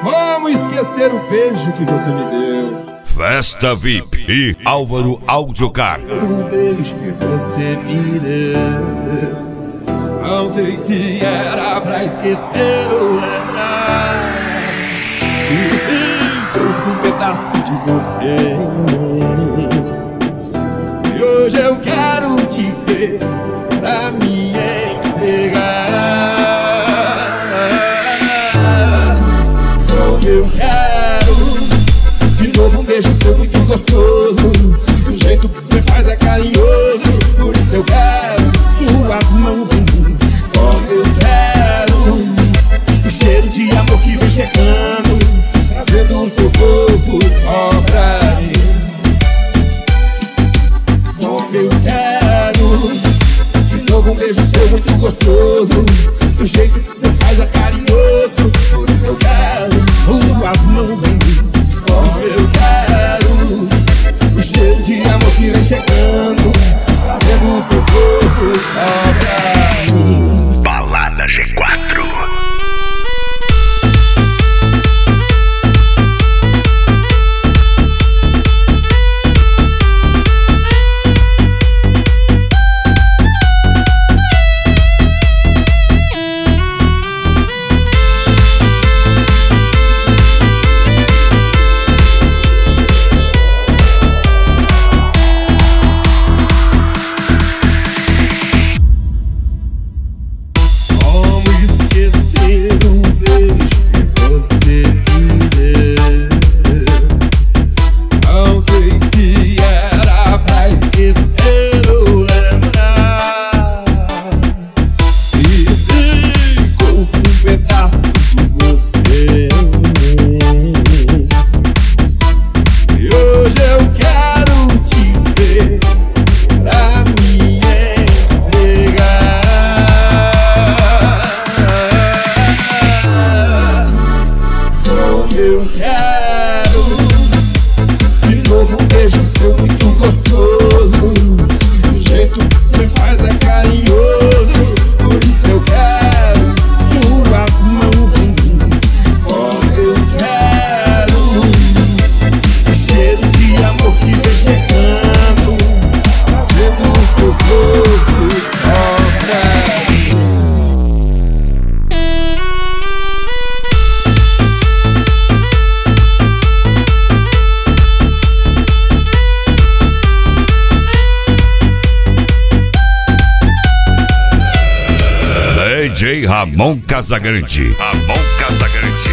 Como esquecer o beijo que você me deu? Festa VIP e Álvaro Audiocar. O beijo que você me deu. Não sei se era pra esquecer ou lembrar. E fico com um pedaço de você. E hoje eu quero te ver pra me entregar. Como eu quero de novo um beijo seu muito gostoso. O jeito que você faz é carinhoso. Por isso eu quero suas mãos em mim. Como eu quero o cheiro de amor que vem chegando, trazendo o seu corpo só pra mim. Como eu quero de novo um beijo seu muito gostoso. O jeito que você faz é carinhoso. Por isso eu quero suas mãos em mim. Como eu quero o cheiro de amor que vem chegando, trazendo o seu corpo só pra mim. Balada G4. Eu quero de novo um beijo seu muito gostoso. O jeito que você faz é carinhoso. Por isso eu quero suas mãos em mim. Como eu quero o cheiro de amor que vem chegando, trazendo o seu corpo só pra mim. DJ Ramon Casagrande. Ramon Casagrande.